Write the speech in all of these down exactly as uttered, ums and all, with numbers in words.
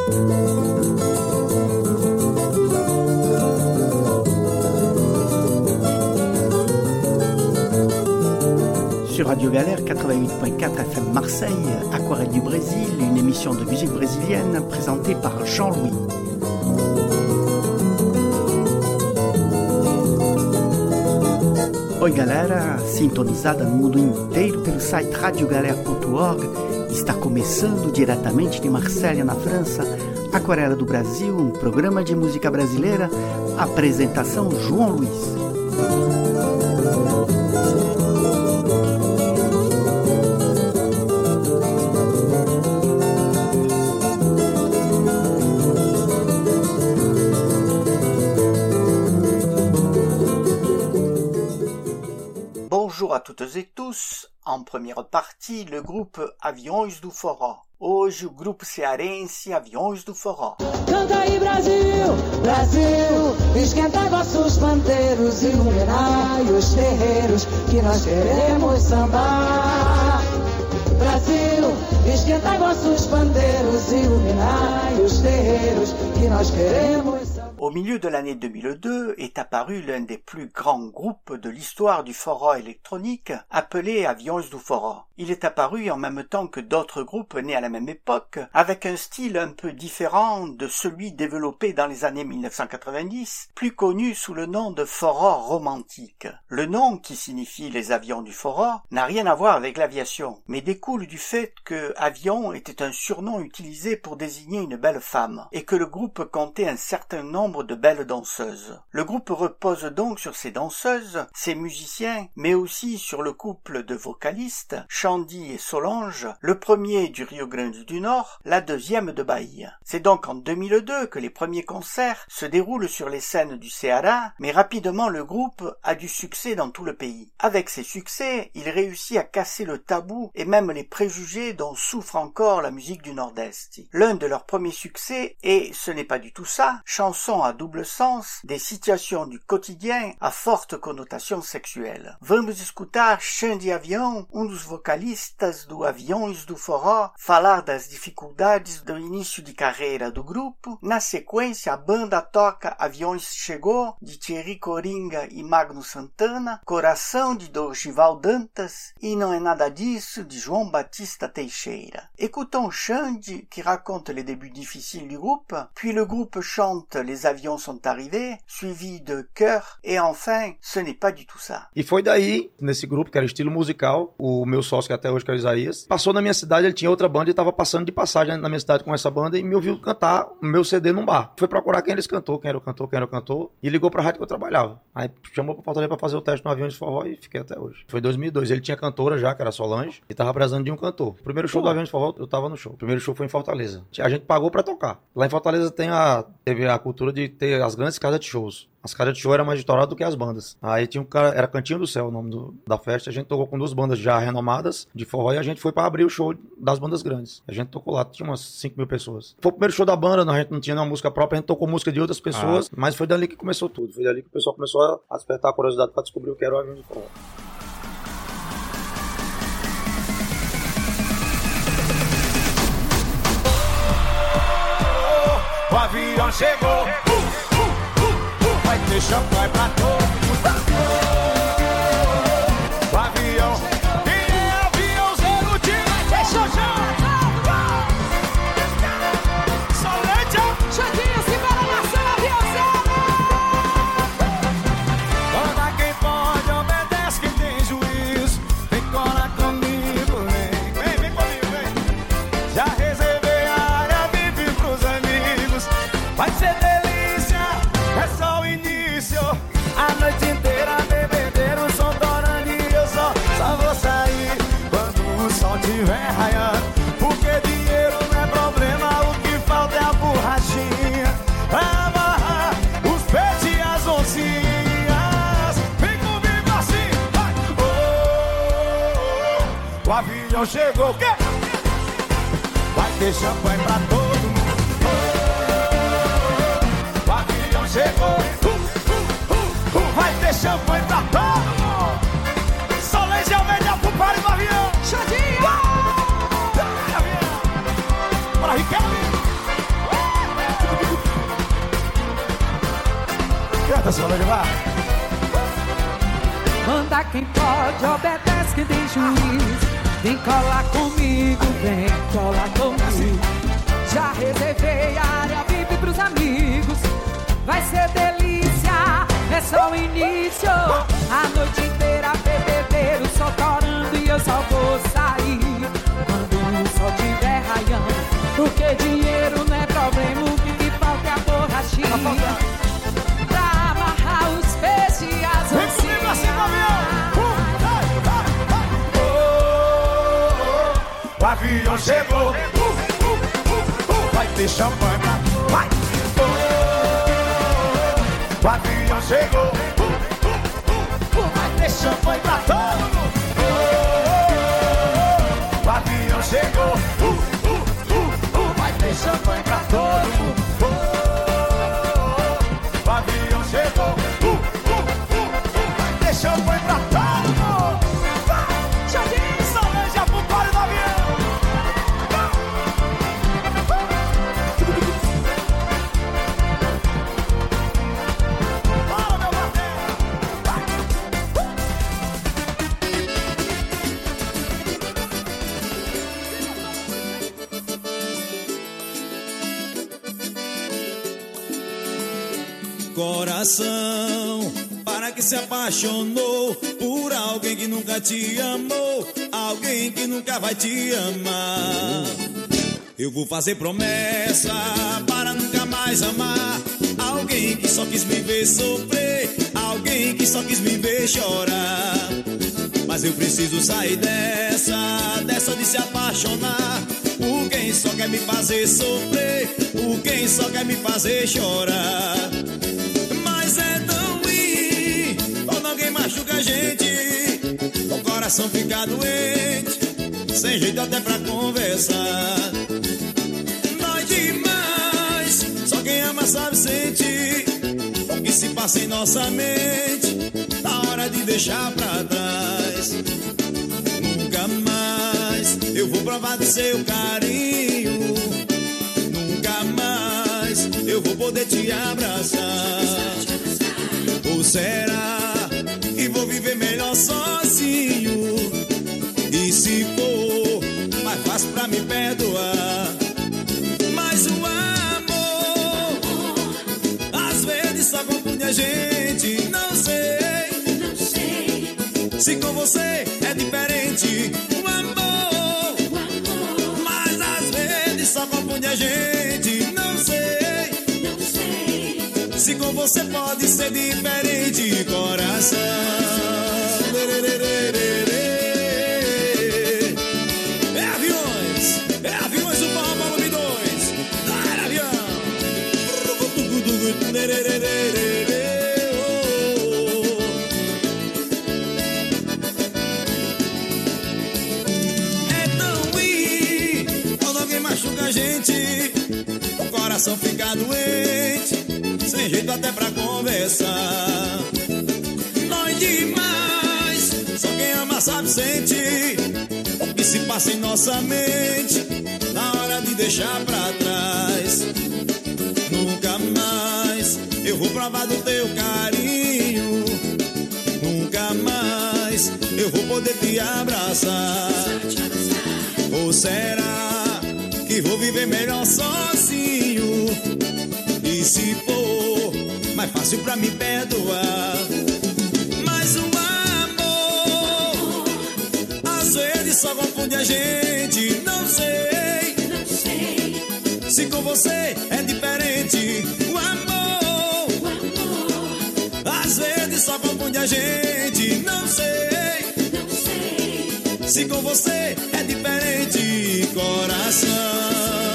Sur Radio Galère quatre-vingt-huit point quatre F M Marseille, Aquarelle du Brésil, une émission de musique brésilienne présentée par Jean-Louis. Oi galera, sintonizada no mundo inteiro pelo site radio galera ponto org, está começando diretamente de Marselha, na França, Aquarela do Brasil, um programa de música brasileira, apresentação João Luiz. Bonjour à toutes et tous. En première partie, le groupe Aviões do Forró. Hoje o grupo cearense Aviões do Forró. Canta aí Brasil, Brasil, esquentai vossos pandeiros, iluminai os terreiros, que nós queremos sambar. Brasil, esquentai vossos pandeiros, iluminai os terreiros, que nós queremos sambar. Au milieu de l'année deux mille deux est apparu l'un des plus grands groupes de l'histoire du forró électronique, appelé Aviões do Forró. Il est apparu en même temps que d'autres groupes nés à la même époque, avec un style un peu différent de celui développé dans les années mille neuf cent quatre-vingt-dix, plus connu sous le nom de forró romantique. Le nom, qui signifie les avions du forró, n'a rien à voir avec l'aviation, mais découle du fait que avion était un surnom utilisé pour désigner une belle femme, et que le groupe comptait un certain nombre de belles danseuses. Le groupe repose donc sur ces danseuses, ces musiciens, mais aussi sur le couple de vocalistes, Xandi et Solange, le premier du Rio Grande du Nord, la deuxième de Bahia. C'est donc en deux mille deux que les premiers concerts se déroulent sur les scènes du Ceará, mais rapidement le groupe a du succès dans tout le pays. Avec ces succès, il réussit à casser le tabou et même les préjugés dont souffre encore la musique du Nord-Est. L'un de leurs premiers succès est, ce n'est pas du tout ça, chanson à double sens, des situations du quotidien à forte connotation sexuelle. Vamos escutar Xandi Avião, um dos vocalistas do Aviões do Forró, falar das dificuldades do início de carreira do grupo. Na sequência, a banda toca Aviões Chegou, de Thierry Coringa e Magno Santana, Coração, de Dorival Dantas, e Não é Nada Disso, de João Batista Teixeira. Écoutons Xandi, qui raconte les débuts difficiles du groupe, puis le groupe chante Les avions sont arrivés, suivi de Cœur, et enfin, ce n'est pas du tout ça. E foi daí, nesse grupo, que era estilo musical, o meu sócio, que até hoje que é o Isaías, passou na minha cidade, ele tinha outra banda e estava passando de passagem na minha cidade com essa banda e me ouviu cantar o meu C D num bar. Foi procurar quem eles cantou, quem era o cantor, quem era o cantor, e ligou pra rádio que eu trabalhava. Aí chamou pra Fortaleza pra fazer o teste no Aviões de Forró e fiquei até hoje. Foi em dois mil e dois, ele tinha cantora já, que era Solange, e tava precisando de um cantor. O primeiro show Pô. do Aviões de Forró, eu tava no show. O primeiro show foi em Fortaleza. A gente pagou pra tocar. Lá em Fortaleza tem a, teve a cultura de ter as grandes casas de shows. As casas de show eram mais estouradas do que as bandas. Aí tinha um cara, era Cantinho do Céu o nome do, da festa. A gente tocou com duas bandas já renomadas de forró e a gente foi pra abrir o show das bandas grandes. A gente tocou lá, tinha umas cinco mil pessoas. Foi o primeiro show da banda, a gente não tinha nenhuma música própria, a gente tocou música de outras pessoas, ah. mas foi dali que começou tudo. Foi dali que o pessoal começou a despertar a curiosidade pra descobrir o que era o Avião de Forró. O avião chegou, uh, uh, uh, uh, vai ter champanhe pra todo mundo. O avião, quem é aviãozeiro de vai ter chojão. Solete, Xandinho, se para nação, aviãozeiro. Manda quem pode, obedece quem tem juízo. Vem colar comigo, vem, vem, vem comigo, vem. Já reservei a área V I P pros amigos. Vai ser delícia, é só o início. A noite inteira bebedeiro, o som torando e eu só, só vou sair quando o sol tiver raiando. Porque dinheiro não é problema, o que falta é a borrachinha pra amarrar os peixes e as oncinhas. Vem comigo assim, vai! Oh, oh, oh. O avião chegou, quê? Vai ter champanhe pra todo mundo. Chegou, uh, uh, uh, uh, vai ter champanhe pra todo mundo. Solange Almeida pro pare do avião. Xandinho! Bora, Riquelme! Atenção, Lodivar. Manda quem pode, obedece quem tem juiz. Vem colar comigo, vem colar comigo. Já reservei a área V I P pros amigos. Vai ser delícia, é só o início. A noite inteira bebedeiro só torando e eu só vou sair quando o sol estiver raiando. Porque dinheiro não é problema, o que falta é a borrachinha pra amarrar os peixes e as Vem comigo assim, avião! O avião chegou, uh, uh, uh, uh. Vai ter champanhe pra... Vai! Oh, o avião chegou, uh, uh, uh, uh. Vai ter champanhe pra todo mundo. Oh, o avião chegou, uh, uh, uh, uh. Vai ter champanhe pra todo mundo. Oh, o avião chegou, uh, uh, uh, uh. Vai ter champanhe pra todo mundo. Vai! Jardim, Solange, pro colo do avião. Coração, para que se apaixonou por alguém que nunca te amou, alguém que nunca vai te amar. Eu vou fazer promessa para nunca mais amar alguém que só quis me ver sofrer, alguém que só quis me ver chorar. Mas eu preciso sair dessa, dessa de se apaixonar por quem só quer me fazer sofrer, por quem só quer me fazer chorar. É tão ruim quando alguém machuca a gente, o coração fica doente, sem jeito até pra conversar. Dói demais, só quem ama sabe sentir o que se passa em nossa mente, na hora de deixar pra trás. Nunca mais eu vou provar do seu carinho, nunca mais eu vou poder te abraçar. Ou será que vou viver melhor sozinho? E se for, mais fácil pra me perdoar. Mas o amor, às vezes só confunde a gente. Não sei, não sei se com você é diferente. O amor, o amor, mas às vezes só confunde a gente. Não sei, não sei se com você pode ser diferente, coração. É aviões, é aviões, o Paulo volume dois. Dar avião. É tão ruim quando alguém machuca a gente, o coração fica doente, sem jeito até pra conversar. Dói demais, só quem ama sabe sentir o que se passa em nossa mente, na hora de deixar pra trás. Nunca mais eu vou provar do teu carinho, nunca mais eu vou poder te abraçar. Ou será que vou viver melhor sozinho? E se for, mais fácil pra me perdoar. Mas o amor, às vezes só confunde a gente. Não sei, não sei se com você é diferente. O amor, o amor, às vezes só confunde a gente. Não sei, não sei se com você é diferente, coração.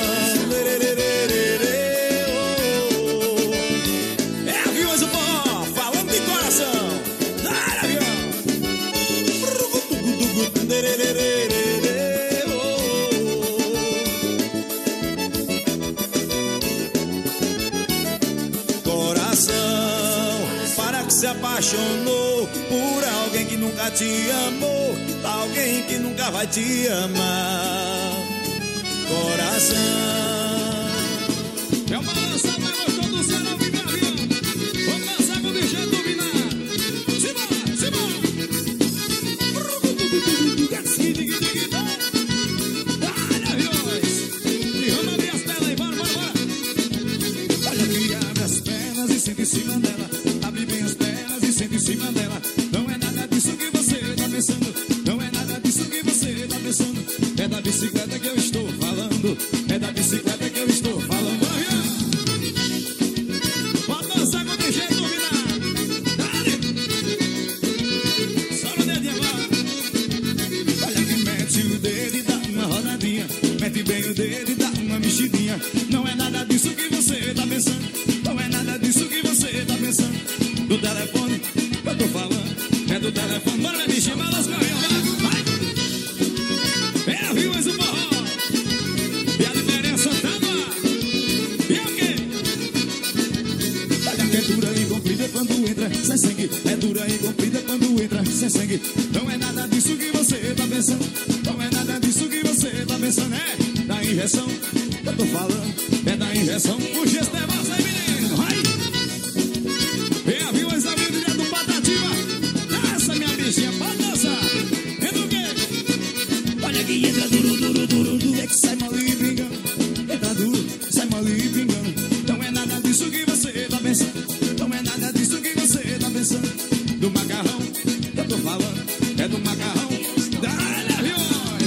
Coração, para que se apaixonou por alguém que nunca te amou, alguém que nunca vai te amar. Coração. É uma lança para nós todos, será o avião. Vamos lançar com o D J cima dela. Abre bem as pernas e senta em cima dela. Não é nada disso que você tá pensando. Não é nada disso que você tá pensando. É da bicicleta que eu estou falando. É da bicicleta que eu estou falando. Pode dançar com o jeito duvidar. Dale! Só no dedinho agora. Olha que mete o dedo e dá uma rodadinha. Mete bem o dedo e dá uma mexidinha. Não é nada disso que você tá pensando. Não é nada disso que você tá pensando. Do telefone eu tô falando. É do telefone. Bora, minha bichinha, balança o carrinho, vai! É a Viúvas do Forró. E a diferença tá no ar. E é o quê? Olha que é dura e comprida quando entra sem sangue. É dura e comprida quando entra sem sangue. Não é nada disso que você tá pensando. Não é nada disso que você tá pensando. É da injeção eu tô falando. É da injeção. O gesto é vossa, menino. Vai! É a Viúvas da Vida do Patativa. Dança, minha bichinha, pode dançar. Entra o quê? Olha que entra duro, duro, duro, duro. É que sai mole e pingando. Entra duro, sai mole e pingando. Não é nada disso que você tá pensando. Não é nada disso que você tá pensando. Do macarrão, eu tô falando. É do macarrão. Dá-lhe, aviões.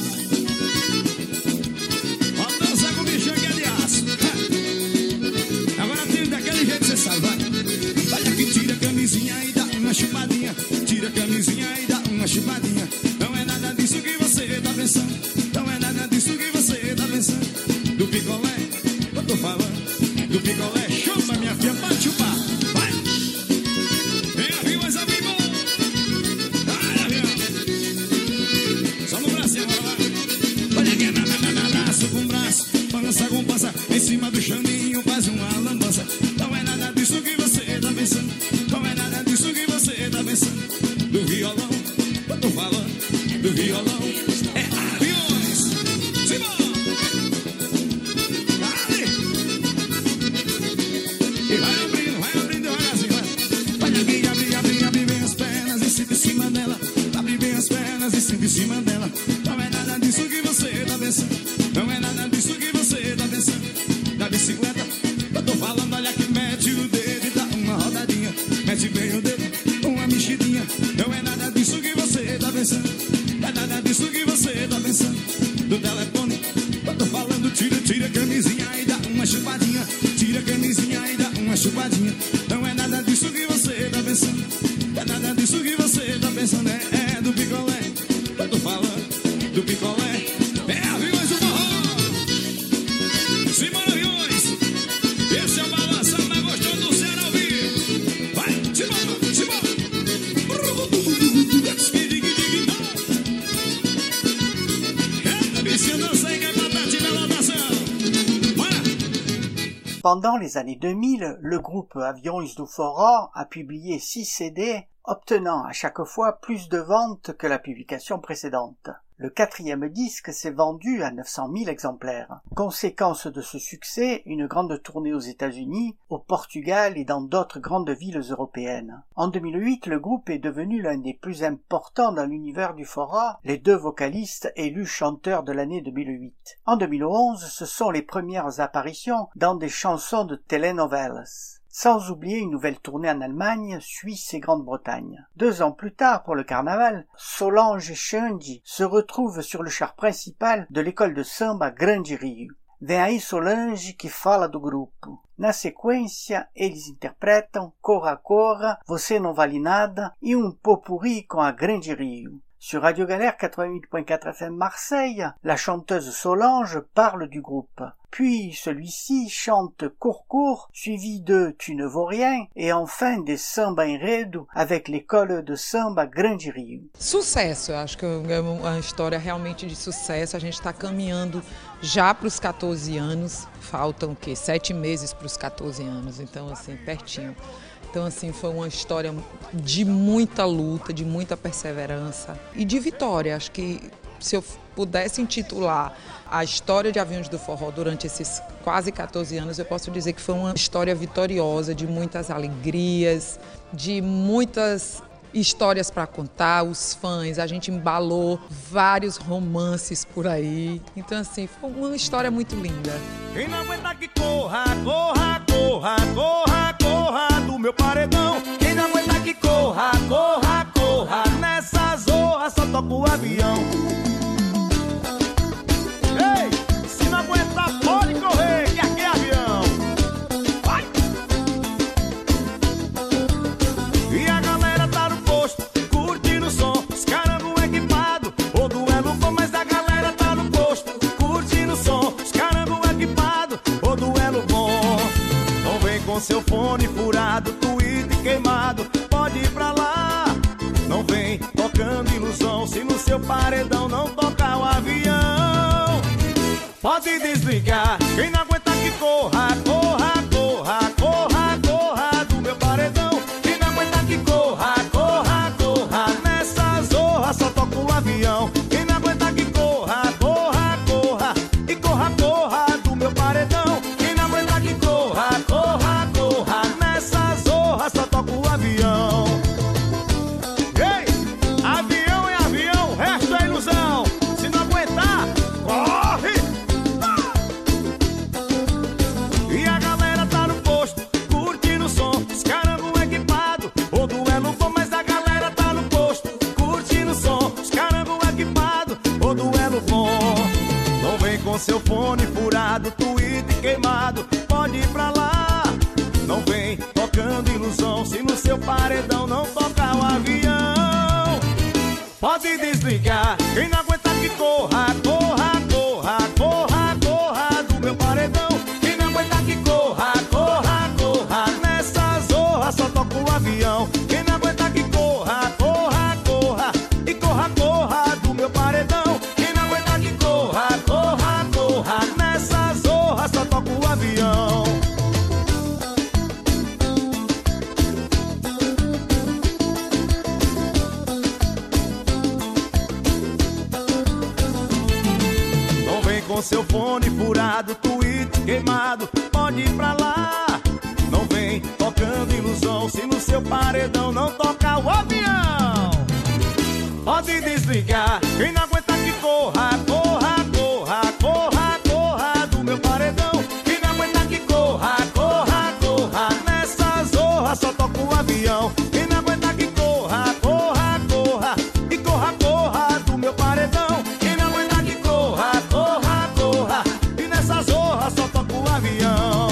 Vamos dançar com o bicho aqui de aço. Agora tira daquele jeito, você sabe, vai. Olha que tira a camisinha e dá uma chupadinha. Tira a camisinha e dá uma chupadinha. Não é nada disso que você tá pensando. Não é nada disso que você tá pensando. Do picolé, eu tô falando. Do picolé, chupa minha filha, pode chupar. Vai! Vem a Viúvas ao vivo. Vai, avião. Só no braço agora, vai. Olha que na, na, na, na, braço com braço. Balança com pança. Em cima do chaninho faz uma lambança. Não é nada disso que você tá pensando. Não é nada disso que você tá pensando. Do violão, eu tô falando. Do violão, é aviões. Simão! Dale! E vai abrindo, vai abrindo devagarzinho, vai. Olha aqui, abre, abre, abre bem as pernas e senta em cima dela. Abre bem as pernas e senta em cima dela. Não é nada disso que você tá pensando. Não é nada disso que você tá pensando. Da bicicleta, eu tô falando. Olha que mete o dedo e dá uma rodadinha. Mete bem o dedo, uma mexidinha. Não é nada disso que você tá pensando. Não é nada disso que você tá pensando. Do telefone, eu tô falando. Tira, tira a camisinha e dá uma chupadinha. Tira a camisinha e dá uma chupadinha. Não é nada disso que você tá pensando. Não é nada disso que você tá pensando. É, é do picolé, eu tô falando. Do picolé, é a Viúvas do Forró. Simão Aviões. Esse é o balançado mais gostoso do Ceará ao vivo. Vai, Simão, Simão. Pendant les années deux mille, le groupe Aviões do Forró a publié six C D, obtenant à chaque fois plus de ventes que la publication précédente. Le quatrième disque s'est vendu à neuf cent mille exemplaires. Conséquence de ce succès, une grande tournée aux États-Unis, au Portugal et dans d'autres grandes villes européennes. En deux mille huit, le groupe est devenu l'un des plus importants dans l'univers du forró, les deux vocalistes élus chanteurs de l'année deux mille huit. En deux mille onze, ce sont les premières apparitions dans des chansons de telenovelas. Sans oublier une nouvelle tournée en Allemagne, Suisse et Grande-Bretagne. Deux ans plus tard, pour le carnaval, Solange et Xande se retrouvent sur le char principal de l'école de samba Grande Rio. Vem aí Solange que fala do grupo. Na sequência, eles interpretam Corra Corra, Você Não Vale Nada e um pot-pourri com a Grande Rio. Sur Radio Galère quatre-vingt-huit point quatre F M Marseille, la chanteuse Solange parle du groupe. Puis celui-ci chante Court Court, suivi de Tu ne vaux rien, et enfin des Samba Enredo avec l'école de samba Grande Rio. Sucesso, eu acho que é uma história realmente de sucesso. A gente está caminhando já para os catorze anos, faltam o quê? Sete meses para os catorze anos, então assim, pertinho. Então, assim, foi uma história de muita luta, de muita perseverança e de vitória. Acho que se eu pudesse intitular a história de Aviões do Forró durante esses quase catorze anos, eu posso dizer que foi uma história vitoriosa, de muitas alegrias, de muitas histórias para contar, os fãs, a gente embalou vários romances por aí. Então, assim, foi uma história muito linda. Quem não aguenta que corra, corra, corra, corra, corra. meu paredão. Quem não aguenta que corra, corra, corra. Nessa zorra só toca o avião. Ei, se não aguentar pode correr, que aqui é avião. Vai! E a galera tá no posto, curtindo o som, os carangos equipados. O duelo bom, mas a galera tá no posto, curtindo o som, os carangos equipados. O duelo bom. Não vem com seu fone furado, tweet queimado, pode ir pra lá. Não vem tocando ilusão, se no seu paredão não toca o avião. Pode desligar, quem não aguenta que corra, corra, corra, corra, corra do meu paredão. Quem não aguenta que corra, corra, corra. Nessa zorra só toca o avião. Quem não aguenta que corra, corra, corra. E corra, corra do meu paredão. Quem não aguenta que corra, corra, corra. Nessa zorra só toca o avião. Ei, avião é avião, resto é ilusão. Se não aguentar, corre! E a galera tá no posto, curtindo o som, os carangos equipados. O duelo bom, mas a galera tá no posto, curtindo o som, os carangos equipados. O duelo bom. Não vem com seu fone furado, tweet queimado, pode ir pra lá. Não vem tocando ilusão, se no seu paredão não toca o avião. Pode desligar, quem não aguenta que corra, corra, corra, corra, corra do meu paredão. Quem não aguenta que corra, corra, corra. Nessa zorra só toca o avião. Quem não aguenta que corra, corra, corra. E corra, corra do meu paredão. Quem não aguenta que corra, corra, corra. Nessa zorra só toca o avião. Não vem com seu fone furado, tweet queimado, pode ir pra lá. Não vem tocando ilusão, se no seu paredão não toca o avião. Pode desligar, quem não aguenta que corra, corra, corra, corra, corra do meu paredão. Quem não aguenta que corra, corra, corra. Nessa zorra só toca o avião. Quem não aguenta que corra, corra, corra. E corra, corra do meu paredão. Quem não aguenta que corra, corra, corra. E nessa zorra só toca o avião.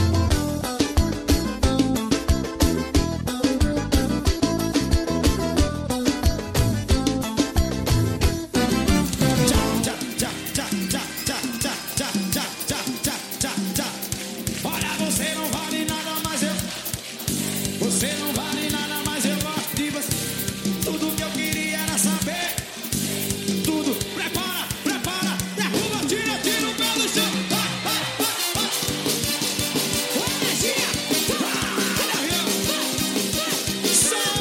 Olha, você não vale nada, mas eu. Você não vale nada, mas eu gosto de você. Tudo que eu queria era saber. Tudo, prepara, prepara, derruba, tira, tira o pé do chão. Vai, vai, vai, vai. Energia, vai, avião, vai,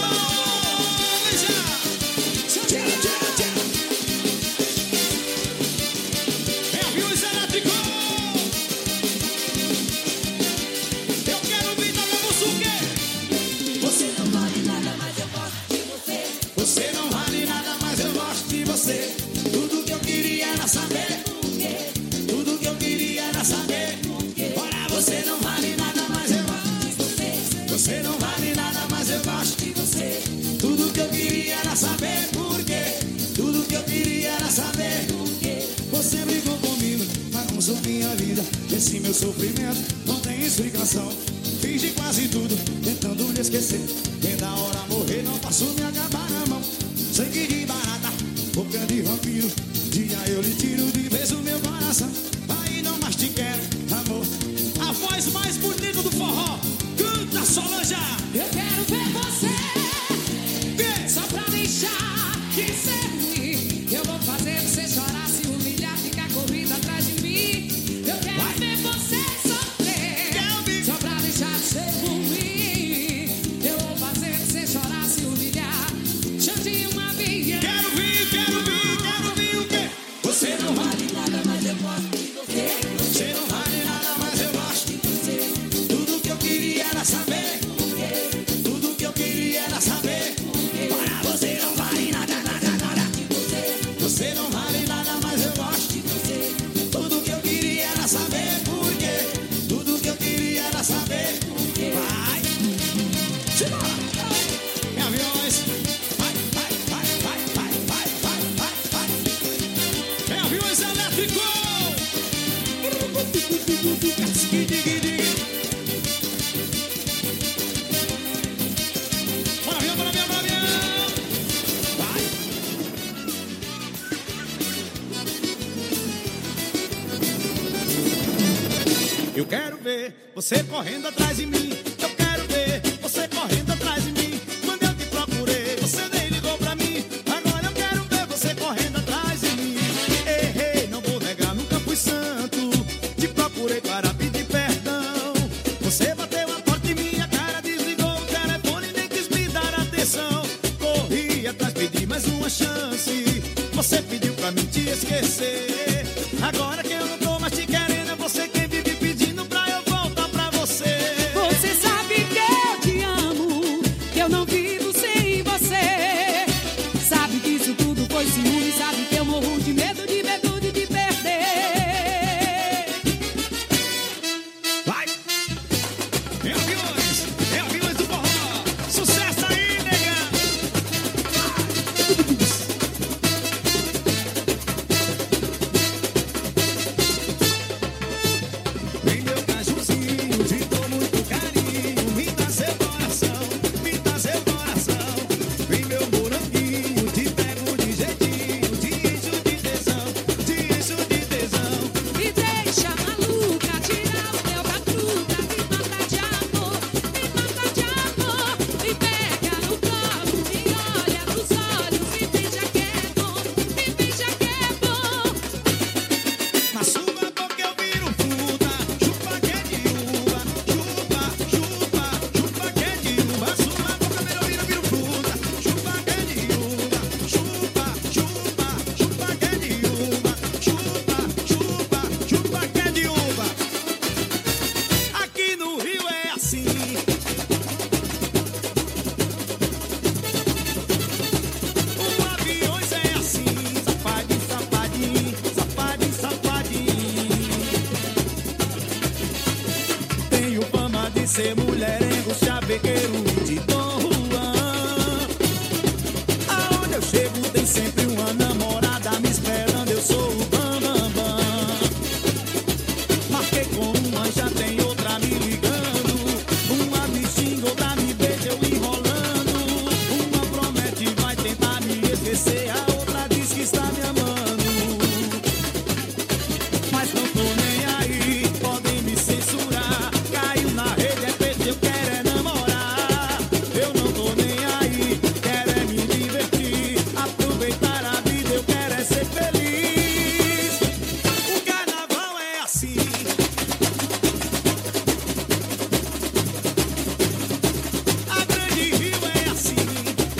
soja. Tira, tira, tira. É aviões elétricos. Eu quero ouvir da minha música. Você não vale nada, mas eu gosto de você. Você não vale nada, mas eu gosto de você. Tudo que eu queria era saber por quê. Tudo que eu queria era saber por quê. Olha, você não vale nada, mas eu gosto de você. Você não vale nada, mas eu gosto de você. Tudo que eu queria era saber por quê. Tudo que eu queria era saber por quê. Você brigou comigo, bagunçou minha vida. Esse meu sofrimento não tem explicação. Fiz de quase tudo, tentando lhe esquecer. Quem da hora morrer não posso me acabar na mão. Sangue de barata, boca de vampiro. Dia eu lhe tiro de vez o meu coração. Aí não mais te quero, amor. A voz mais bonita do forró. Canta, Solange. Eu quero ver você, Vê. só pra deixar de ser ruim. Eu vou fazer você chorar, se humilhar, ficar correndo atrás de mim. Eu quero Vai. ver você sofrer, Quero ver. só pra deixar de ser ruim. Eu vou fazer você chorar, se humilhar, chante uma via. Quero vir, quero vir, quero vir o quê? Você não vale nada, mas eu gosto de você. Você não vale nada, mas eu gosto de você. Tudo que eu queria era saber por quê. quero ver você correndo atrás de mim. Eu quero ver você correndo atrás de mim. Quando eu te procurei, você nem ligou pra mim. Agora eu quero ver você correndo atrás de mim. Ei, ei, não vou negar, nunca fui santo. Te procurei para pedir perdão. Você bateu a porta em minha cara, desligou o telefone, nem quis me dar atenção. Corri atrás, pedi mais uma chance. Você pediu pra mim te esquecer. Agora que eu não tô mais te querendo, é você quem vive pedindo pra eu voltar pra você. Você sabe que eu te amo, que eu não vivo sem você. Sabe que isso tudo foi ciúme, sabe que eu morro de medo, de medo de te perder. Vai! É aviões, é aviões do forró. Sucesso aí, negão! Vem meu cajuzinho, te dou muito carinho. Me dá seu coração, me dá seu coração. Vem meu moranguinho, te pego de jeitinho. Te encho de tesão, te encho de tesão. Me deixa maluca, tira o meu batuta, me mata de amor, me mata de amor. Me pega no colo, me olha nos olhos, me beija que é bom, me beija que é bom. Na sua boca eu viro fruta, chupa que é de uva, chupa, chupa, chupa que é de uva. Sua boca eu viro, viro fruta, chupa que é de uva, chupa, chupa, chupa que é de uva, chupa, chupa, chupa que é de uva. Aqui no Rio é assim. O aviões é assim, safadinho, safadinho, safadinho, safadinho. Tenho fama de ser mulherengo, chavequeiro e de Dom Juan. Aonde eu chego tem sempre uma namorada me esperando, eu sou o bam, bam, bam. Marquei com uma, já tem outra me ligando. Uma me xinga, outra me beija, eu enrolando. Uma promete, vai tentar me esquecer, a outra diz que está me amando. Mas não tô nem aí, podem me censurar. Caiu na rede, é peixe, eu quero é namorar. Eu não tô nem aí, quero é me divertir. Aproveitar a vida, eu quero é ser feliz. O carnaval é assim. A Grande Rio é assim.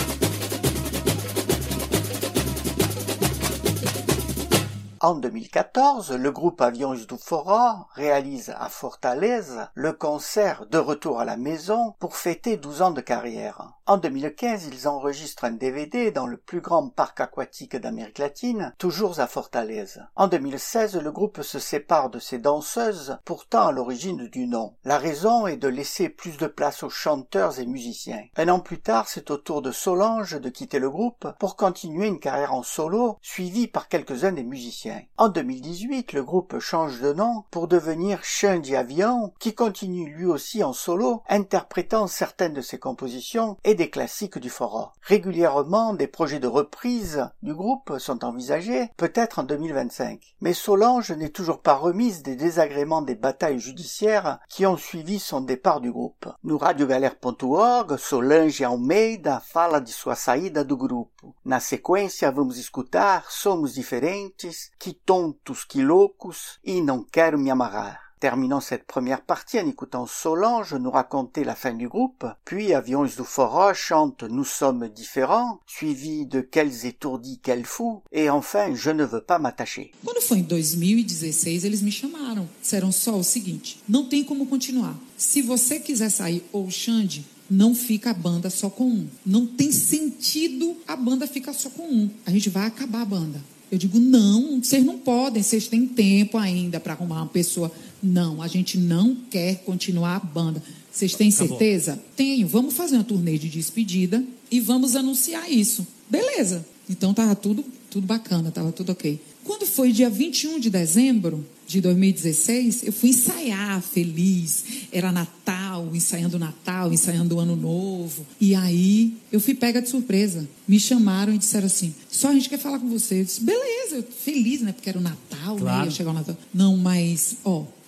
En deux mille quatorze, le groupe Aviões do Forró réalise à Fortaleza le concert De retour à la maison pour fêter douze ans de carrière. En deux mille quinze, ils enregistrent un D V D dans le plus grand parc aquatique d'Amérique latine, toujours à Fortaleza. En deux mille seize, le groupe se sépare de ses danseuses, pourtant à l'origine du nom. La raison est de laisser plus de place aux chanteurs et musiciens. Un an plus tard, c'est au tour de Solange de quitter le groupe pour continuer une carrière en solo, suivie par quelques-uns des musiciens. En deux mille dix-huit, le groupe change de nom pour devenir Xande Avião, qui continue lui aussi en solo, interprétant certaines de ses compositions et des classiques du forró. Régulièrement, des projets de reprise du groupe sont envisagés, peut-être en deux mille vingt-cinq. Mais Solange n'est toujours pas remise des désagréments des batailles judiciaires qui ont suivi son départ du groupe. No radiogalera ponto org, Solange Almeida fala de sua saída do grupo. Na sequência, vamos escutar Somos Diferentes, Que Tontos, Que Loucos e Não Quero Me Amarrar. Terminons cette première partie en écoutant Solange nous raconter la fin du groupe, puis Aviões do Forró chante Nous sommes différents, suivi de Quels étourdis, quels fous, et enfin Je ne veux pas m'attacher. Quando foi em dois mil e dezesseis, eles me chamaram. Disseram só o seguinte, não tem como continuar. Se você quiser sair ou Xande, não fica a banda só com um. Não tem sentido a banda ficar só com um. A gente vai acabar a banda. Eu digo, não, vocês não podem, vocês têm tempo ainda para arrumar uma pessoa. Não, a gente não quer continuar a banda. Vocês têm certeza? Acabou. Tenho, vamos fazer uma turnê de despedida e vamos anunciar isso. Beleza. Então estava tudo, tudo bacana, estava tudo ok. Quando foi dia vinte e um de dezembro de dois mil e dezesseis, eu fui ensaiar feliz. Era Natal, ensaiando Natal, ensaiando o Ano Novo. E aí eu fui pega de surpresa. Me chamaram e disseram assim, só a gente quer falar com você. Eu disse, beleza, eu feliz, né? Porque era o Natal, claro. Né? Ia chegar o Natal. Não, mas, ó,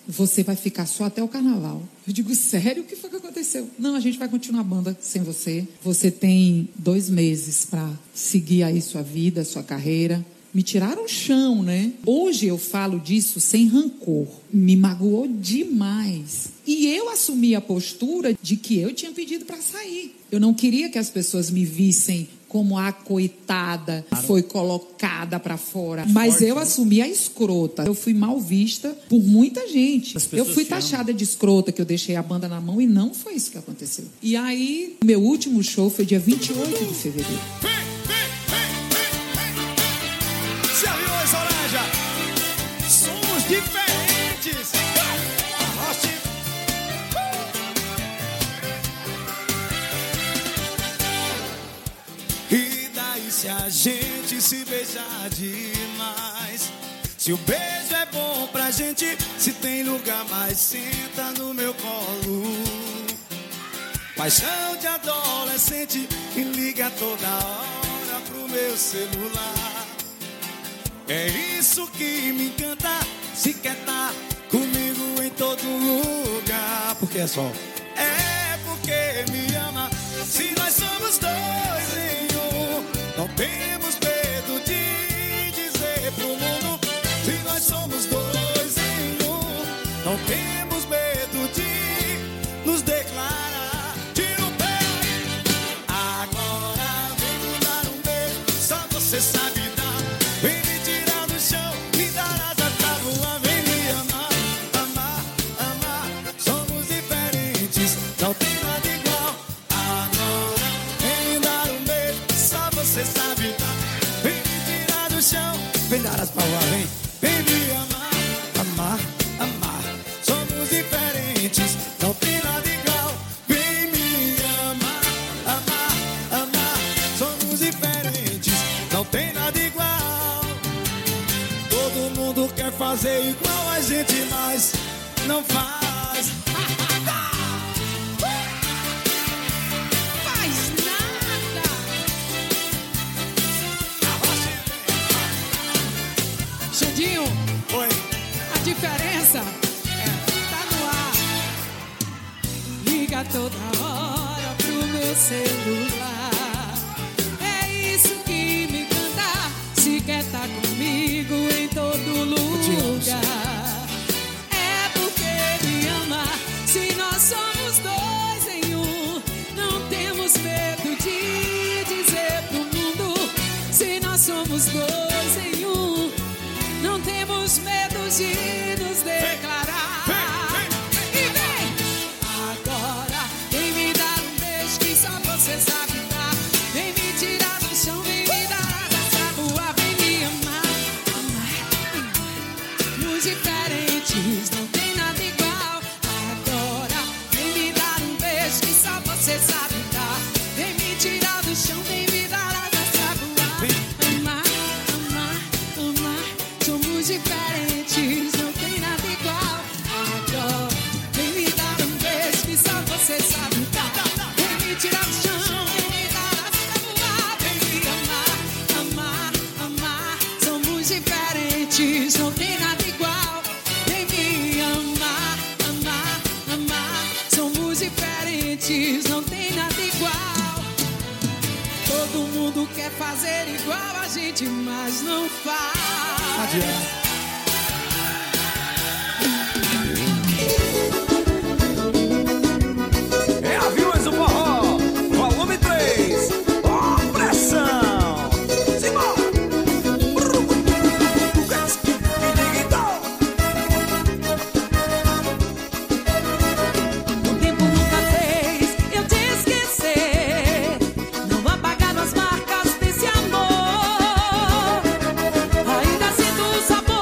você vai ficar só até o carnaval. Eu digo, sério? O que foi que aconteceu? Não, a gente vai continuar a banda sem você. Você tem dois meses para seguir aí sua vida, sua carreira. Me tiraram o chão, né? Hoje eu falo disso sem rancor. Me magoou demais. E eu assumi a postura de que eu tinha pedido para sair. Eu não queria que as pessoas me vissem como a coitada que foi colocada para fora. Mas eu assumi a escrota. Eu fui mal vista por muita gente. Eu fui taxada de escrota, que eu deixei a banda na mão, e não foi isso que aconteceu. E aí, meu último show foi dia vinte e oito de fevereiro. Se aviões, Soranja, somos diferentes. E daí se a gente se beijar demais? Se o beijo é bom pra gente, se tem lugar mais, senta no meu colo. Paixão de adolescente que liga toda hora pro meu celular. É isso que me encanta, se quer tá comigo em todo lugar. Porque é só é porque me ama. Se nós somos dois em um, não temos medo de dizer pro mundo. Se nós somos dois em um, não temos medo de nos declarar. Tira o pé aí. Agora vem me dar um beijo, só você sabe dar. Vem me tirar do chão, me dar asa pra voar. Vem me amar, amar, amar. Somos diferentes, não tem nada igual. Agora vem me dar um beijo, só você sabe dar. Vem me tirar do chão, vem dar as pra voar. Vem, vem me amar, amar, amar. Somos diferentes, não tem nada igual. Vem me amar, amar, amar. Somos diferentes, não tem nada igual. Todo mundo quer fazer igual a gente, mas não faz. Faz nada. Xandinho, Oi. a diferença tá no ar. Liga toda hora pro meu celular. É isso que me encanta, se quer tá comigo em todo lugar. É porque me ama, se nós somos dois em um, não temos medo de dizer pro mundo. Se nós somos dois em um, não temos medo de nos declarar. E vem! Agora vem me dar um beijo que só você sabe dar. Vem me tirar do chão, vem me dar asas pra voar. Vem me amar, amar, amar. Nos diferentes não tem nada igual. Agora vem me dar um beijo que só você sabe dar. Vem me tirar do chão, vem me dar asas pra voar. Amar, amar, amar. Somos diferentes, não tem nada igual. Agora vem me dar um beijo que só você sabe dar. Vem me tirar do chão, vem me dar asas pra voar. Vem me amar, amar, amar. Somos diferentes, não tem nada igual. Vem me amar, amar, amar. Somos diferentes, não tem nada igual. Todo mundo quer fazer igual a gente, mas não faz. É Aviões do Forró, volume três. Ó, pressão! Simbora! O tempo nunca fez eu te esquecer. Não apagaram as marcas desse amor. Ainda sinto o sabor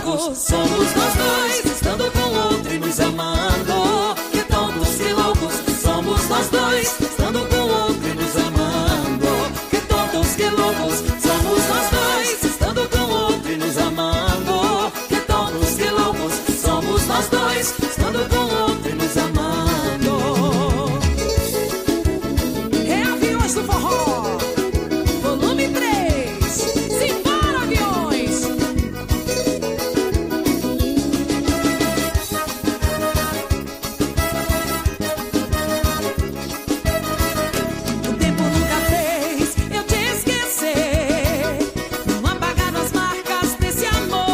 loucos, somos nós dois, estando com outro e nos amando. Que tontos, que loucos, somos nós dois, estando com outro e nos amando. Que tontos, que loucos, somos nós dois, estando com outro e nos amando. Que tontos, que loucos, somos nós dois, estando com outro e nos amando. É Aviões do Forró, volume três. Simbora, aviões! O tempo nunca fez eu te esquecer, não apagaram as marcas desse amor.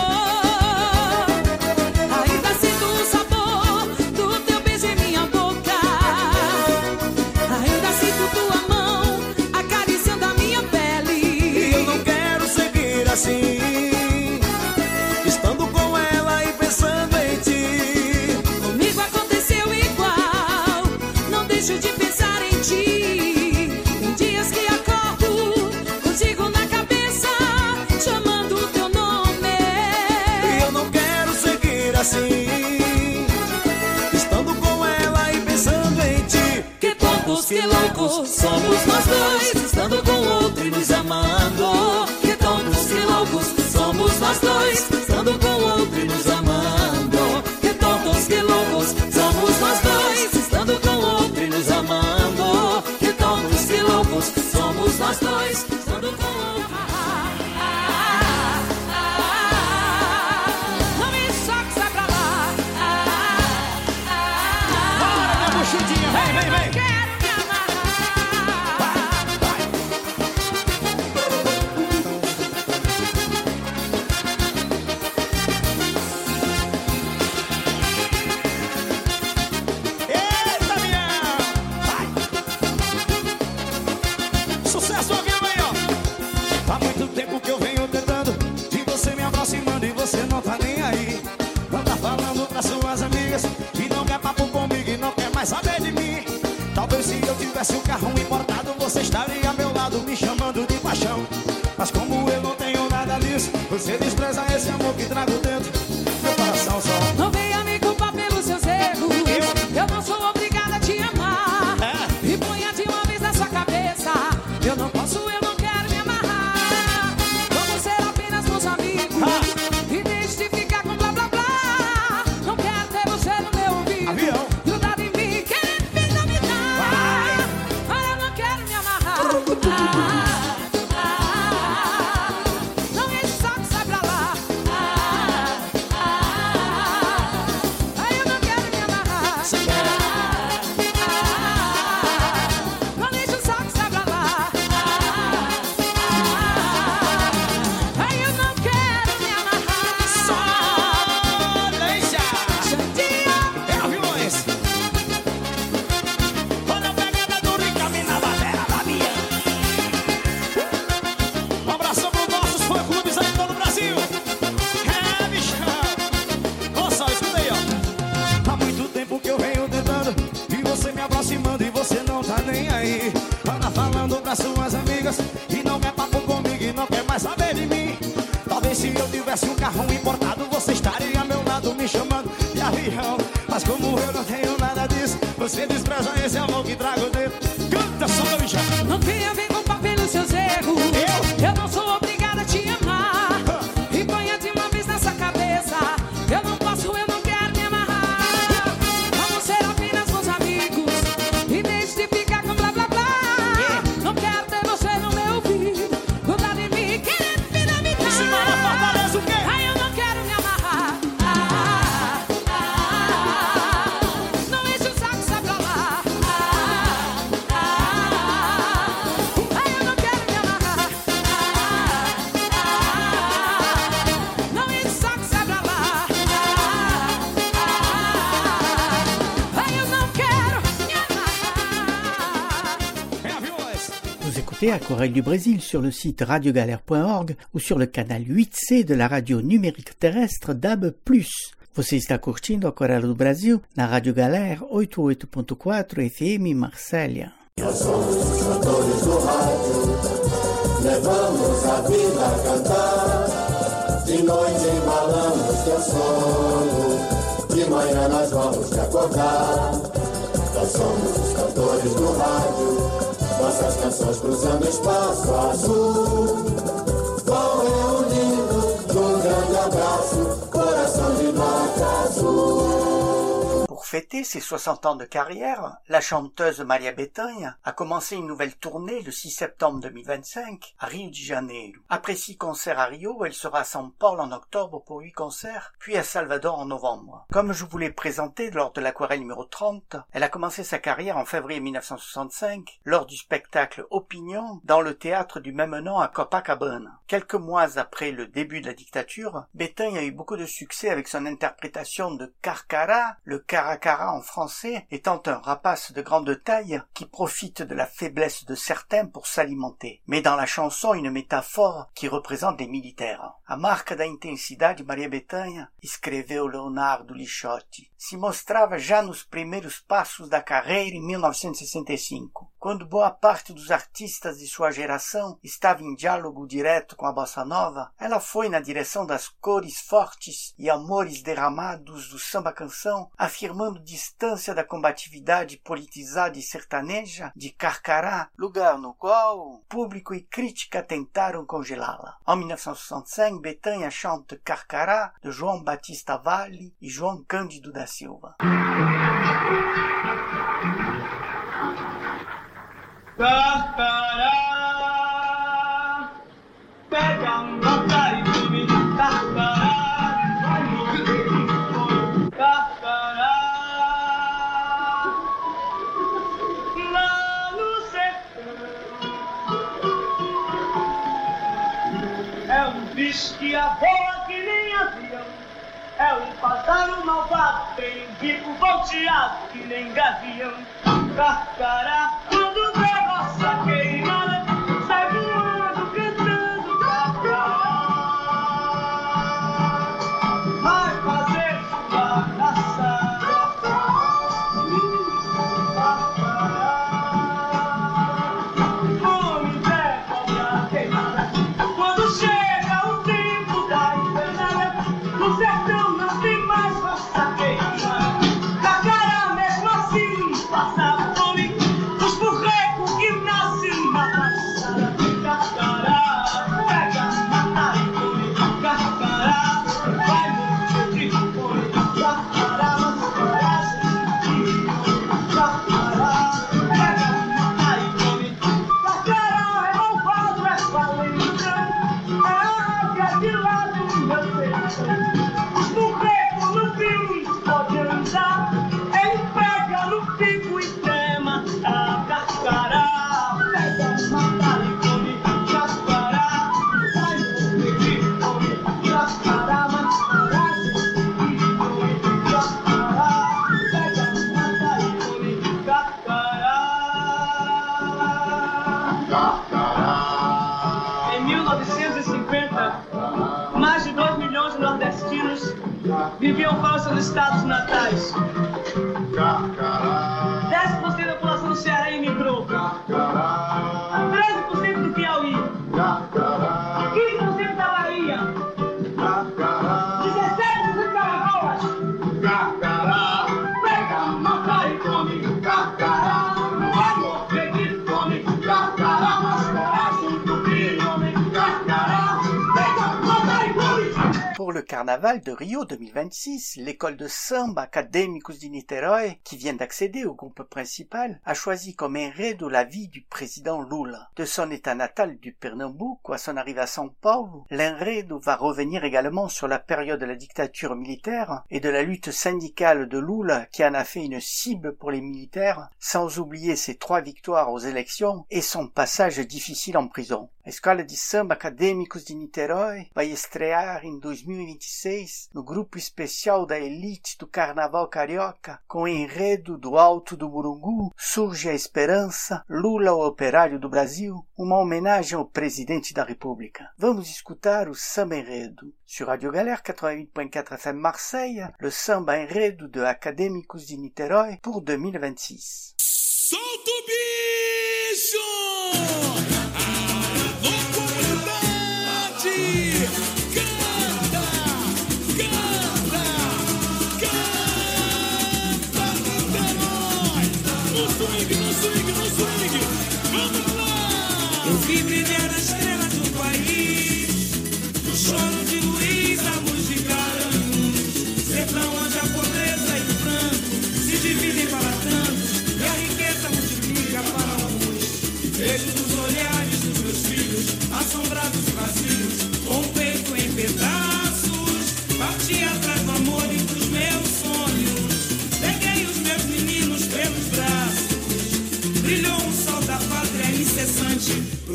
Ainda sinto o sabor do teu beijo em minha boca. Ainda sinto tua mão acariciando a minha pele. Eu não quero seguir assim, estando com ela e pensando em ti. Comigo aconteceu igual, não deixo de pensar em ti. Tem dias que acordo contigo na cabeça, chamando o teu nome. E eu não quero seguir assim, estando com ela e pensando em ti. Que tontos, que loucos, somos nós dois, estando com outro e nos amando. Que tontos, que loucos, somos nós dois, estando com outro e nos amando. Que tontos, que loucos, somos nós dois, estando com outro e nos amando. Que tontos, que loucos, somos nós dois, estando com outro. Não me choque, sai pra lá. Bora, minha buchudinha, vem, vem, vem. Quero me amarrar. Eita, Mião! Vai! Sucesso ao vivo aí, ó! Há muito tempo que eu venho tentando de você me aproximando e você não tá nem aí. Não tá falando pras suas amigas que não quer papo comigo e não quer mais saber de mim. Talvez se eu tivesse um carro importado, você estaria ao meu lado me chamando de paixão. Mas como eu não tenho nada disso, você despreza esse amor que trago dentro meu coração só. Não venha me culpar pelos seus erros. Eu não sou obrigada a te amar. E ponha de uma vez na sua cabeça: eu não posso, eu não quero me amarrar. Vamos ser apenas bons amigos. E deixe de ficar com blá blá blá. Não quero ter você no meu ouvido. Avião. Grudado em mim, querendo me dominar. Mas eu não quero me amarrar. Ah, ah, não me saco, sai pra lá. Ah, ah, aí eu não quero me amarrar. Ah, não deixa o saco, sai pra lá. Ah, aí eu não quero me amarrar. Só deixa! Xandinha. É aviões! Olha a pegada do Ricami na batera da minha. Um abração pros nossos fã-clubes aí em todo o Brasil. É, bichão! Olha só, escuta aí, ó. Há muito tempo que eu venho tentando e você me aproximando e você não tá nem aí. Anda falando pras suas amigas e não quer papo comigo e não quer mais saber de mim. Talvez se eu tivesse um carro importado, você estaria ao meu lado me chamando de avião. Mas como eu não tenho nada disso, você despreza esse amor que trago dentro. Canta só, bichão! Não venha me culpar pelos seus erros. Eu? Eu não sou obrigada a te amar. E ponha de uma vez nessa cabeça: eu não posso, eu não quero me amarrar. Vamos ser apenas bons amigos. E deixe de ficar com blá blá blá. Não quero ter você no meu ouvido. Grudado em mim, querendo me dominar. Senhora Fortaleza, o quê? Ai, eu não quero me amarrar. Ah, ah, não enche o saco, sai pra lá. Ah, ah, ai, eu não quero me amarrar. Ah, ah, não enche o saco, sai pra lá. Ah, ah, ai, eu não quero me amarrar. É aviões! Vous écoutez Aquarelle du Brésil sur le site radiogalère point org ou sur le canal huit C de la radio numérique terrestre D A B plus. Você está curtindo Aquarelle do Brasil na Rádio Galère oitenta e oito ponto quatro F M Marsella. Nós somos os cantores do rádio, levamos a vida a cantar. De noite embalamos teu sono, de manhã nós vamos te acordar. Nós somos os cantores do rádio, nossas canções cruzando espaço azul. Vão reunindo num grande abraço, coração de nota azul. Pour fêter ses soixante ans de carrière, la chanteuse Maria Bethânia a commencé une nouvelle tournée le six septembre deux mille vingt-cinq à Rio de Janeiro. Après six concerts à Rio, elle sera à São Paulo en octobre pour huit concerts, puis à Salvador en novembre. Comme je vous l'ai présenté lors de l'aquarelle numéro trente, elle a commencé sa carrière en février mille neuf cent soixante-cinq lors du spectacle Opinion dans le théâtre du même nom à Copacabana. Quelques mois après le début de la dictature, Bethânia a eu beaucoup de succès avec son interprétation de Carcara, le Caracara en français étant un rapace de grande taille qui profite de la faiblesse de certains pour s'alimenter, mais dans la chanson une métaphore qui représente les militaires. A marca da intensidade, Maria Bethânia, escreveu Leonardo Lixotti, se mostrava já nos primeiros passos da carreira em mil novecentos e sessenta e cinco, quando boa parte dos artistas de sua geração estava em diálogo direto com a bossa nova. Ela foi na direção das cores fortes e amores derramados do samba-canção, afirmando distância da combatividade politizada e sertaneja de Carcará, lugar no qual público e crítica tentaram congelá-la. En mille neuf cent soixante-cinq, Bethânia chante Carcará de João Batista Valle e João Cândido da Silva. Carcará, pega uma caribe, Carcará, vai morrer, Carcará, lá no sertão. É um bicho que voa que nem avião, é um pássaro malvado, tem um bico volteado que nem gavião. Carcará, quando vê nossa queimada, sai voando, cantando Carcará. Vai fazer sua caçada, Carcará. Fome devolve a queimada, quando chega o tempo da invernada, no sertão não tem mais nossa queimada. Carcará mesmo assim passa. Viviam fora seus estados natais. dez por cento da população do Ceará emigrou. treze por cento do Piauí. quinze por cento da Bahia. dezessete por cento da Alagoas. Pega, mata e come. Carcará, vai morrer de fome. Carcará, mas coragem do homem. Carcará, pega, mata e come. Pour le carnaval de Rio deux mille vingt-six, l'école de samba Académicos de Niterói, qui vient d'accéder au groupe principal, a choisi comme enredo la vie du président Lula. De son état natal du Pernambuco à son arrivée à São Paulo, l'enredo va revenir également sur la période de la dictature militaire et de la lutte syndicale de Lula qui en a fait une cible pour les militaires, sans oublier ses trois victoires aux élections et son passage difficile en prison. A Escola de Samba Acadêmicos de Niterói vai estrear em dois mil e vinte e seis no grupo especial da elite do Carnaval Carioca, com o enredo do Alto do Burungu, Surge a Esperança, Lula o Operário do Brasil, uma homenagem ao presidente da República. Vamos escutar o samba enredo. Sur Radio Galère quatre-vingt-huit point quatre F M Marseille, le samba enredo de Acadêmicos de Niterói pour deux mille vingt-six. Solta o bicho! Alô, comunidade! Canta!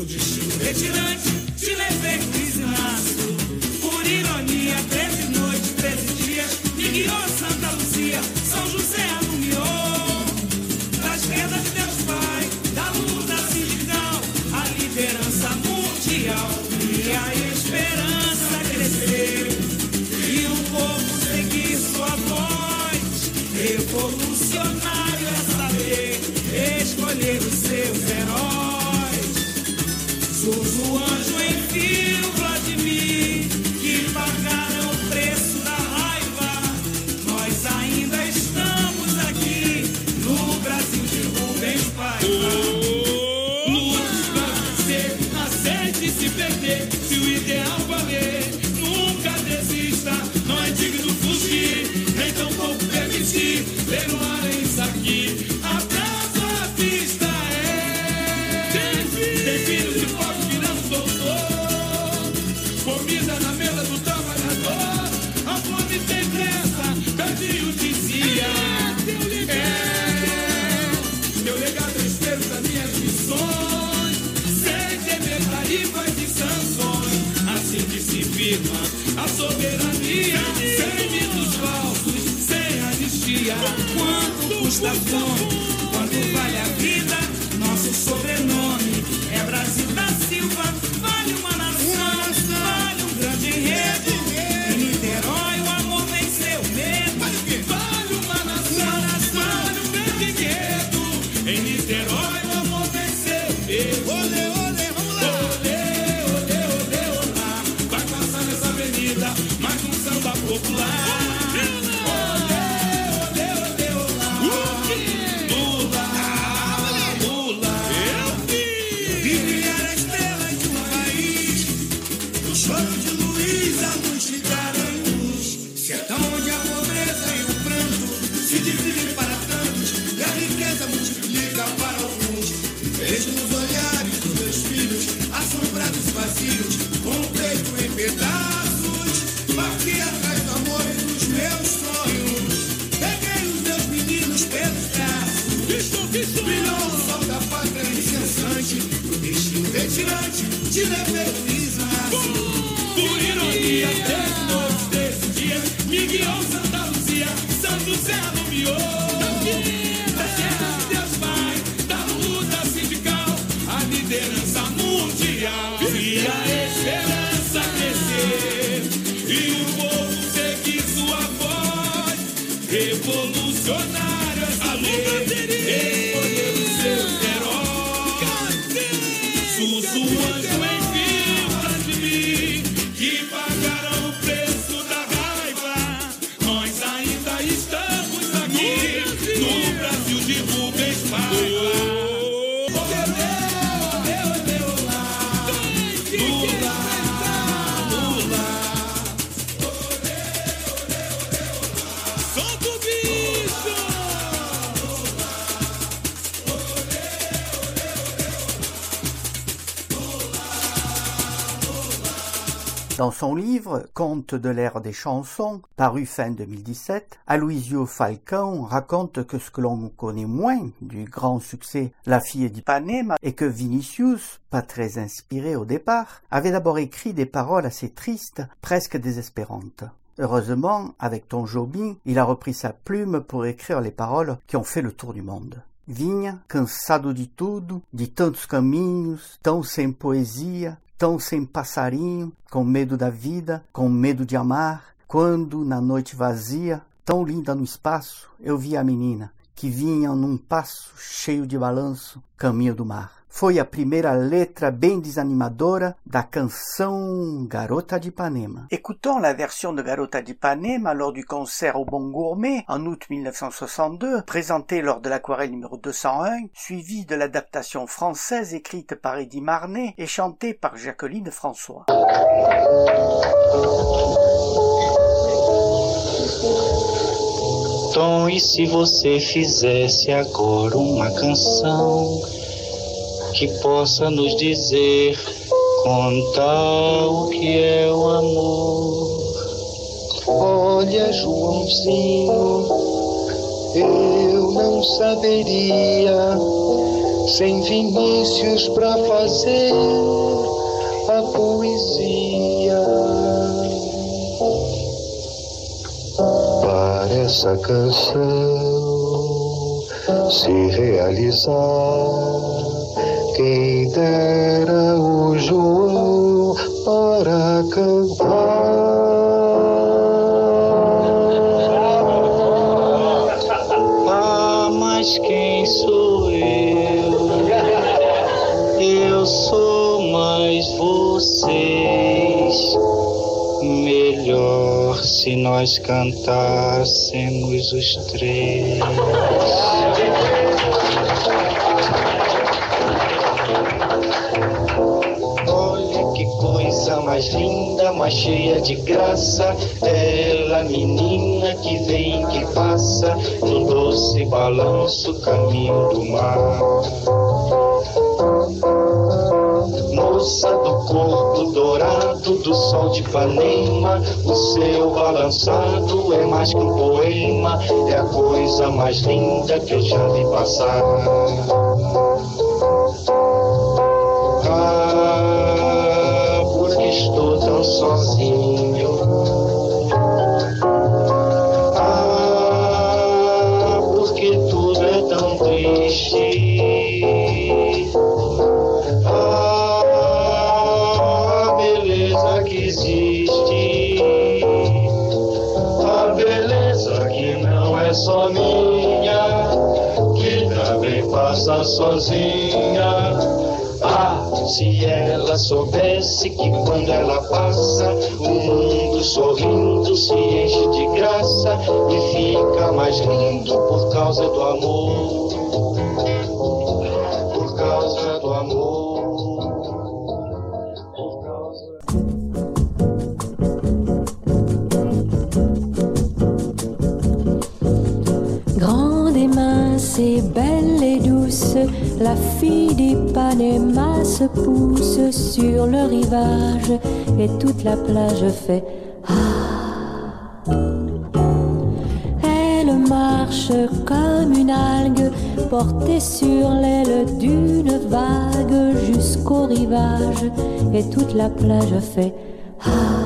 destino retirante, te levei Luiz Inácio. Por ironia, treze noites, treze dias, me guiou Santa Luzia, São José alumiou. Das quedas de Deus Pai, da luta sindical, a liderança mundial e a esperança crescer. E o povo seguir sua voz, revolucionário é saber escolher os seus heróis. Sou o anjo em fio, Vladimir, que pagaram o preço da raiva. Nós ainda estamos aqui no Brasil de Rubens Paiva. Lute pra vencer, aceite se perder, se o ideal valer, nunca desista, não é digno fugir, nem tão pouco permitir, ler no ar isso aqui. Abraço à vista é, tem filhos de pobre virando doutor, comida na mesa do trabalhador, a fome tem pressa, Cadinho dizia. É, meu legado é o espelho das minhas missões, sem temer tarifas e sanções, assim que se firma a soberania, sem mitos falsos, sem anistia. Quanto custa a fome? Quanto vale a vida? Nosso sobrenome é Brasil da Silva. Vale uma nação, vale um grande enredo. Em Niterói o amor venceu o medo. Vale uma nação, vale um grande enredo. Em Niterói o amor venceu o medo. Olê, olê, vamos lá. Olê, olê, olê, olá. Vai passar nessa avenida mais um samba popular. Vejo nos olhares dos meus filhos, assombrados vazios, com o peito em pedaços. Parti atrás do amor e dos meus sonhos. Peguei os meus meninos pelos braços. Brilhou o sol da pátria incessante. Pro destino retirante, te levei Luiz Inácio. Por ironia, três noites, treze dias, me guiou Santa Luzia, São José alumiou. Liderança mundial e a esperança crescer, e o povo seguir sua voz, revolucionário é saber escolher os seus heróis. Sussurrando em fio pra mim, que pagaram o preço da raiva. Nós ainda estamos aqui no Brasil de Rubens Paiva. Dans son livre « Contes de l'ère des chansons », paru fin deux mille dix-sept, Aloisio Falcão raconte que ce que l'on connaît moins du grand succès La fille d'Ipanema est que Vinicius, pas très inspiré au départ, avait d'abord écrit des paroles assez tristes, presque désespérantes. Heureusement, avec Tom Jobim, il a repris sa plume pour écrire les paroles qui ont fait le tour du monde. Vinha, cansado de tudo, de tantos caminhos, tão sem poesia, tão sem passarinho, com medo da vida, com medo de amar, quando, na noite vazia, tão linda no espaço, eu vi a menina, que vinha num passo cheio de balanço, caminho do mar. Foi a primeira letra bem desanimadora da canção Garota de Ipanema. Écoutons la version de Garota de Ipanema lors du concert au Bon Gourmet en août mille neuf cent soixante-deux, présentée lors de l'aquarelle numéro deux cent un, suivie de l'adaptation française écrite par Eddie Marnet et chantée par Jacqueline François. Tom, e se você fizesse agora uma canção que possa nos dizer, contar o que é o amor? Olha, Joãozinho, eu não saberia, sem Vinícius pra fazer a poesia. Para essa canção se realizar, quem dera o João para cantar. Ah, mas quem sou eu? Eu sou mais vocês. Melhor se nós cantássemos os três. Olha que coisa mais linda, mais cheia de graça. Ela, menina que vem, que passa, no doce balanço, caminho do mar. Moça do corpo dourado do sol de Ipanema, o seu balançado é mais que um poema, é a coisa mais linda que eu já vi passar. Ah, porque estou tão sozinho. Ah, porque tudo é tão triste. Que existe, a beleza que não é só minha, que também passa sozinha. Ah, se ela soubesse que quando ela passa, o mundo sorrindo se enche de graça e fica mais lindo por causa do amor, por causa do amor. C'est belle et douce, la fille d'Ipanema se pousse sur le rivage et toute la plage fait ah. Elle marche comme une algue portée sur l'aile d'une vague jusqu'au rivage et toute la plage fait ah.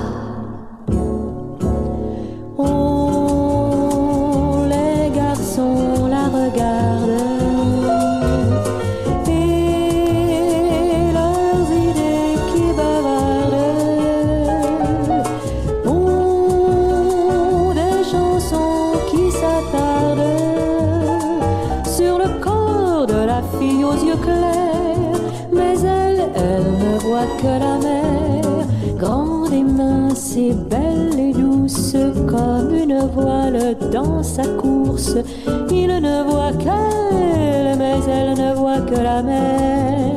Que la mer, grande et mince et belle et douce, comme une voile dans sa course. Il ne voit qu'elle, mais elle ne voit que la mer.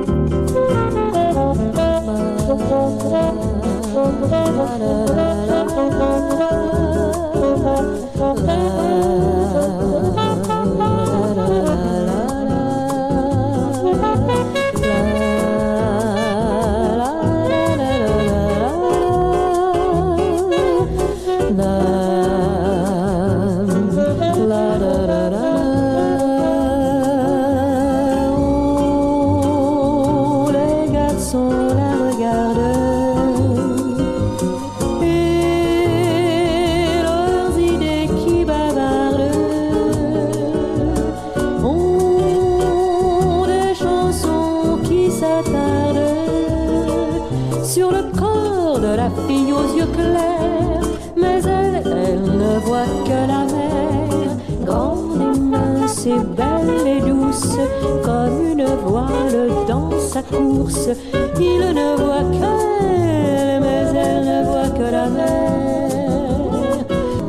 C'est belle et douce comme une voile dans sa course. Il ne voit qu'elle, mais elle ne voit que la mer.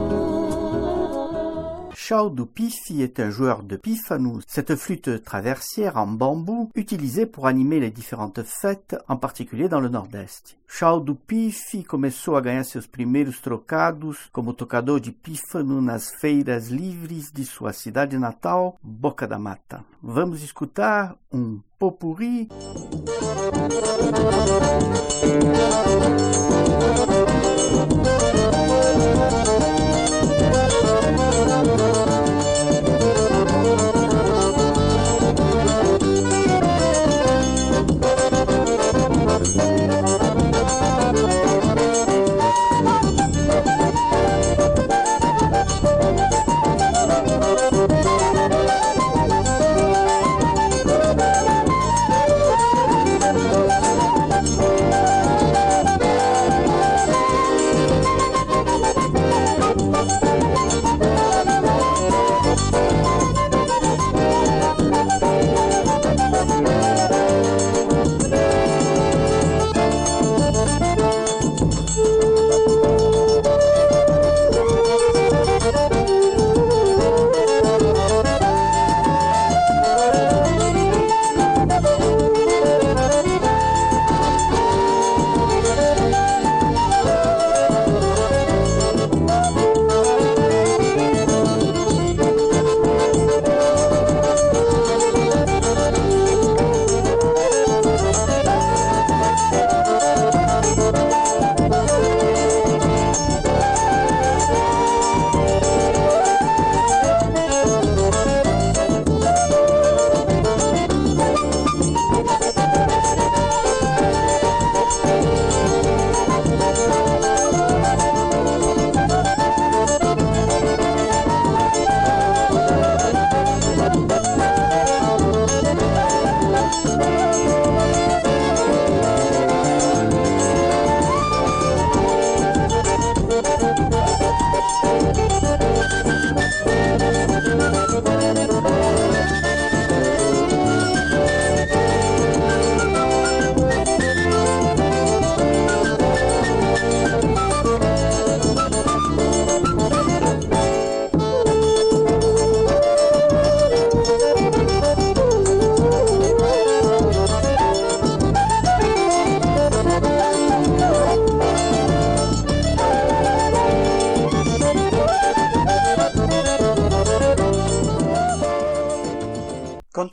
Chao du Pifi est un joueur de pífano, cette flûte traversière en bambou utilisée pour animer les différentes fêtes, en particulier dans le Nordeste. Chao du Pifi começou a ganhar seus primeiros trocados como tocador de pífano nas feiras livres de sua cidade natal, Boca da Mata. Vamos escutar um popurrí.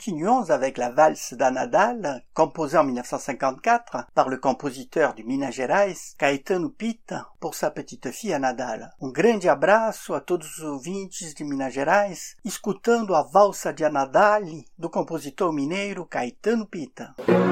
continuons avec la valse d'Anadal, composée en mille neuf cent cinquante-quatre par le compositeur du Minas Gerais, Caetano Pita, pour sa petite fille Anadal. Um grande abraço a todos os ouvintes de Minas Gerais, escutando a valsa de Anadal do compositor mineiro Caetano Pita.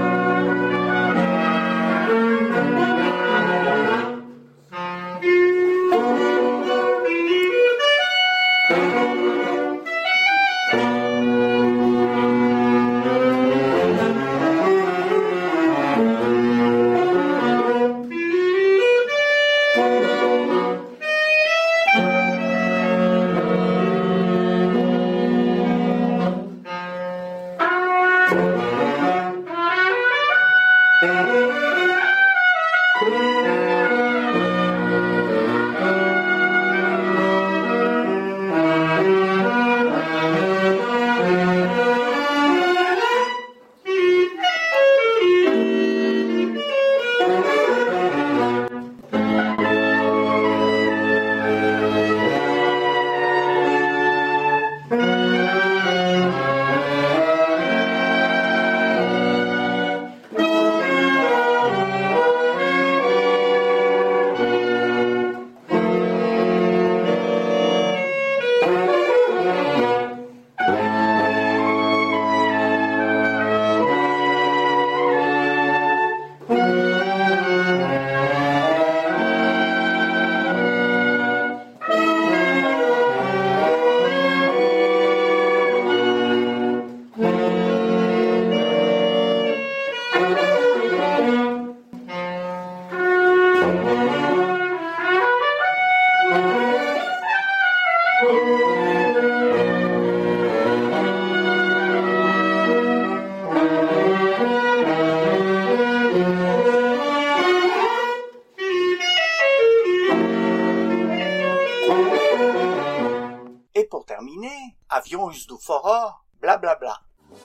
Et pour terminer, Aviões do Forró, blá blá blá.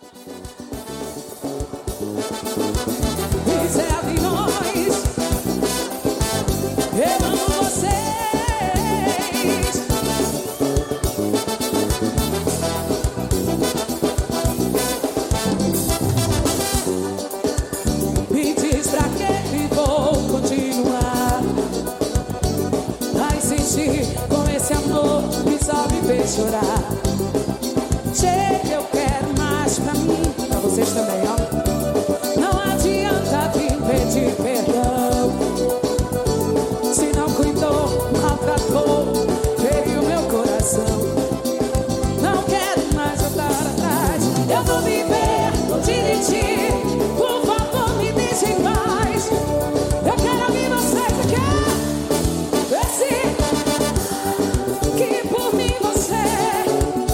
Isso é aviões, eu amo vocês. Me diz pra que vou continuar a insistir com esse amor que só me fez chorar. Chega, eu quero mais pra mim, pra vocês também, ó. Não adianta vir pedir perdão, se não cuidou, maltratou, feriu meu coração. Não quero mais voltar atrás, eu vou viver longe de ti. Por favor, me deixe em paz. Eu quero ouvir vocês, eu quero ver se que por mim você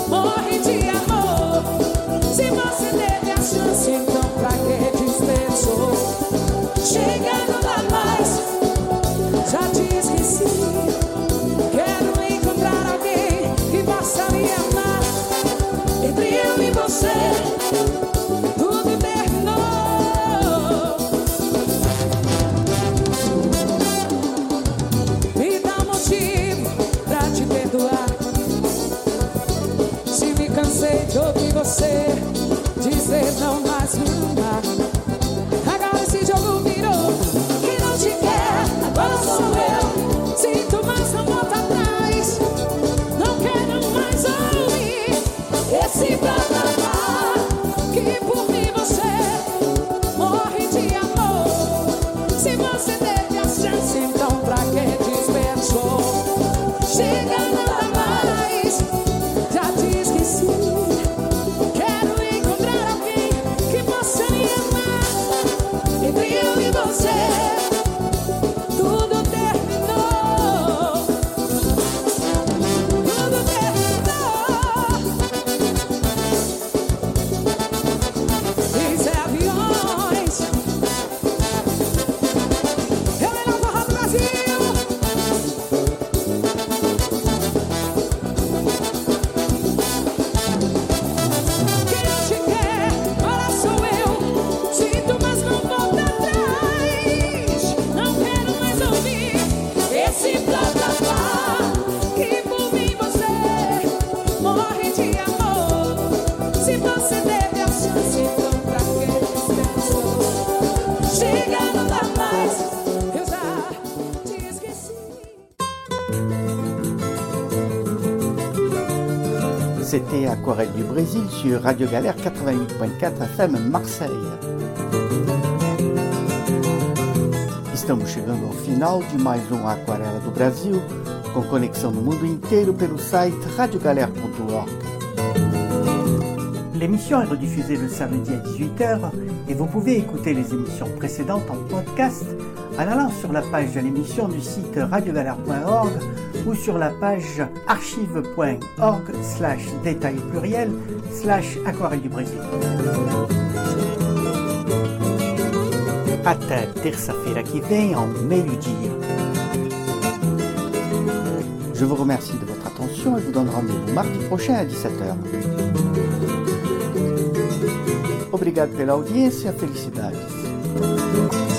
C'était Aquarelle du Brésil sur Radio Galère quatre-vingt-huit virgule quatre F M Marseille. Estamos chegando ao final de mais um Aquarela do Brasil, com conexão no mundo inteiro pelo site radio galère point org. L'émission est rediffusée le samedi à dix-huit heures et vous pouvez écouter les émissions précédentes en podcast en allant sur la page de l'émission du site radio galère point org ou sur la page archive point org slash détail pluriel slash aquarelle du Brésil. Até terça-feira que vem ao meio-dia. Je vous remercie de votre attention et vous donne rendez-vous mardi prochain à dix-sept heures. Obrigado pela audiência, felicidades.